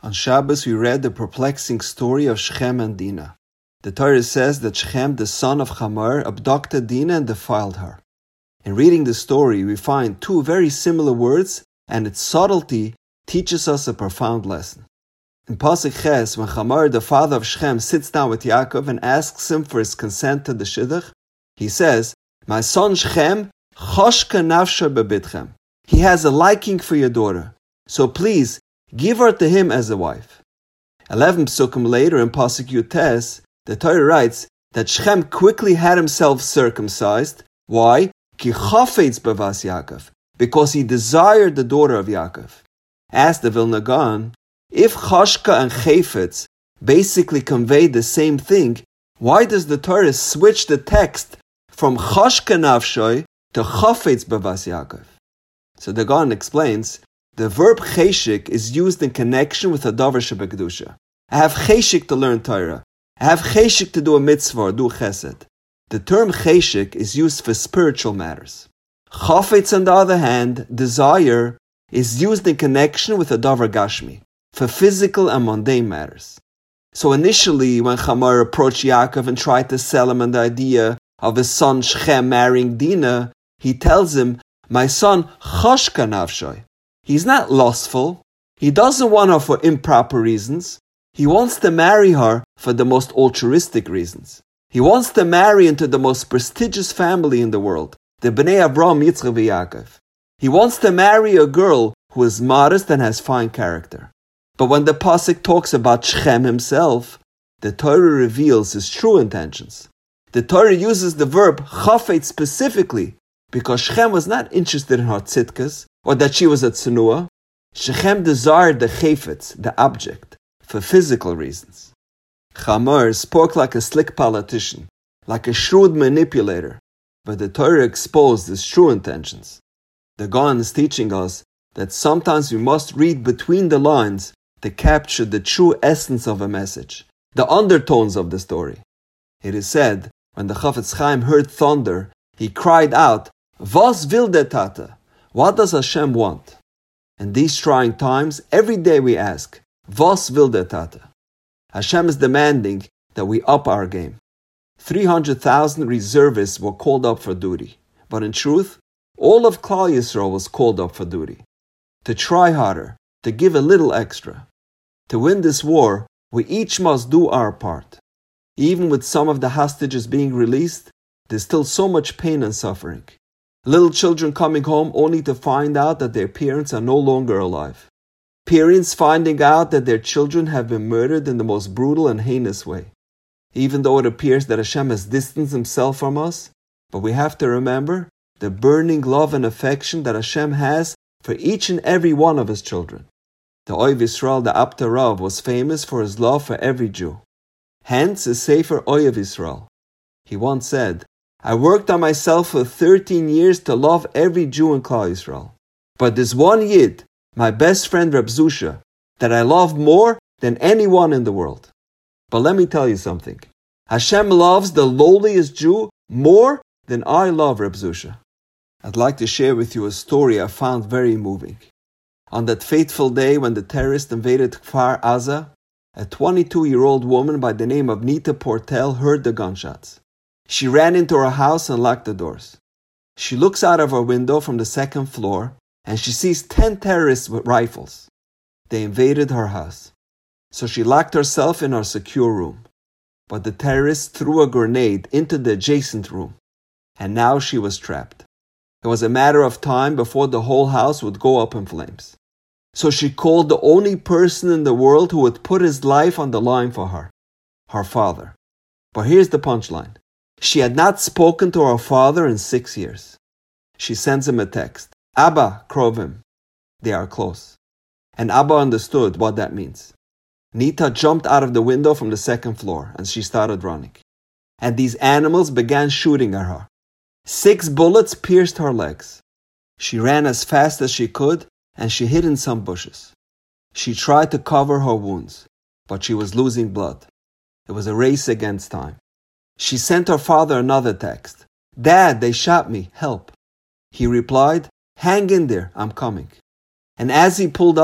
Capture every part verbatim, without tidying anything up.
On Shabbos, we read the perplexing story of Shechem and Dinah. The Torah says that Shechem, the son of Hamor, abducted Dinah and defiled her. In reading the story, we find two very similar words, and its subtlety teaches us a profound lesson. In Pasuk Ches, when Hamor, the father of Shechem, sits down with Yaakov and asks him for his consent to the shidduch, he says, "My son Shechem, choshka nafsha bebitchem." He has a liking for your daughter, so please give her to him as a wife. Eleven psukim later in Pasuk Yutes, the Torah writes that Shechem quickly had himself circumcised. Why? Ki chafetz bevas Yaakov, because he desired the daughter of Yaakov. Asked the Vilna Gaon, if chashka and chafetz basically convey the same thing, why does the Torah switch the text from chashka nafshoy to chafetz bevas Yaakov? So the Gaon explains, the verb cheshik is used in connection with a davar shebekdusha. I have cheshik to learn Torah. I have cheshik to do a mitzvah or do chesed. The term cheshik is used for spiritual matters. Chafetz, on the other hand, desire, is used in connection with a davar gashmi, for physical and mundane matters. So initially, when Hamor approached Yaakov and tried to sell him on the idea of his son Shechem marrying Dinah, he tells him, "My son choshka nafshoy." He's not lustful. He doesn't want her for improper reasons. He wants to marry her for the most altruistic reasons. He wants to marry into the most prestigious family in the world, the Bnei Avraham, Yitzchak, Yaakov. He wants to marry a girl who is modest and has fine character. But when the Pasuk talks about Shechem himself, the Torah reveals his true intentions. The Torah uses the verb chafetz specifically because Shechem was not interested in her tzidkas, or that she was a tsunua. Shechem desired the chafetz, the object, for physical reasons. Hamor spoke like a slick politician, like a shrewd manipulator, but the Torah exposed his true intentions. The Gaon is teaching us that sometimes we must read between the lines to capture the true essence of a message, the undertones of the story. It is said, when the Chafetz Chaim heard thunder, he cried out, "Was will der Tata?" What does Hashem want? In these trying times, every day we ask, "Was will der Tata?" Hashem is demanding that we up our game. three hundred thousand reservists were called up for duty. But in truth, all of Klal Yisrael was called up for duty. To try harder, to give a little extra. To win this war, we each must do our part. Even with some of the hostages being released, there's still so much pain and suffering. Little children coming home only to find out that their parents are no longer alive. Parents finding out that their children have been murdered in the most brutal and heinous way. Even though it appears that Hashem has distanced himself from us, but we have to remember the burning love and affection that Hashem has for each and every one of his children. The Oiv Yisrael, the Abta Rav, was famous for his love for every Jew. Hence his Sefer Oiv Yisrael. He once said, "I worked on myself for thirteen years to love every Jew in Klal Yisrael. But there's one Yid, my best friend Reb Zusha, that I love more than anyone in the world." But let me tell you something. Hashem loves the lowliest Jew more than I love Reb Zusha. I'd like to share with you a story I found very moving. On that fateful day when the terrorists invaded Kfar Aza, a twenty-two-year-old woman by the name of Nita Portel heard the gunshots. She ran into her house and locked the doors. She looks out of her window from the second floor and she sees ten terrorists with rifles. They invaded her house. So she locked herself in her secure room. But the terrorists threw a grenade into the adjacent room. And now she was trapped. It was a matter of time before the whole house would go up in flames. So she called the only person in the world who would put his life on the line for her, her father. But here's the punchline. She had not spoken to her father in six years. She sends him a text. Abba, Krovim. They are close. And Abba understood what that means. Nita jumped out of the window from the second floor and she started running. And these animals began shooting at her. Six bullets pierced her legs. She ran as fast as she could and she hid in some bushes. She tried to cover her wounds, but she was losing blood. It was a race against time. She sent her father another text. "Dad, they shot me. Help." He replied, "Hang in there. I'm coming." And as he pulled up,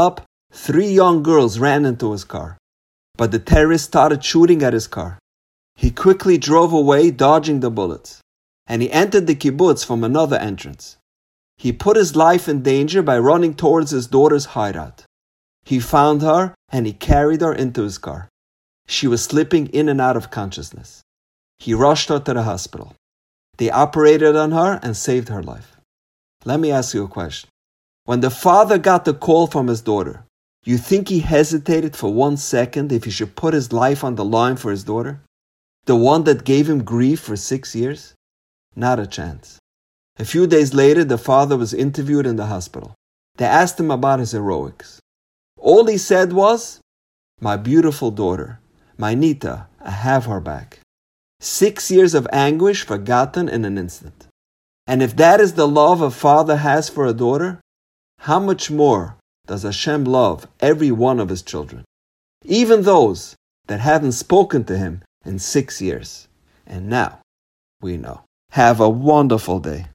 Three young girls ran into his car, but the terrorists started shooting at his car. He quickly drove away, dodging the bullets, and he entered the kibbutz from another entrance. He put his life in danger by running towards his daughter's hideout. He found her and he carried her into his car. She was slipping in and out of consciousness. He rushed her to the hospital. They operated on her and saved her life. Let me ask you a question. When the father got the call from his daughter, you think he hesitated for one second if he should put his life on the line for his daughter? The one that gave him grief for six years? Not a chance. A few days later, the father was interviewed in the hospital. They asked him about his heroics. All he said was, "My beautiful daughter, my Nita, I have her back." Six years of anguish forgotten in an instant. And if that is the love a father has for a daughter, how much more does Hashem love every one of his children, even those that haven't spoken to him in six years? And now we know. Have a wonderful day.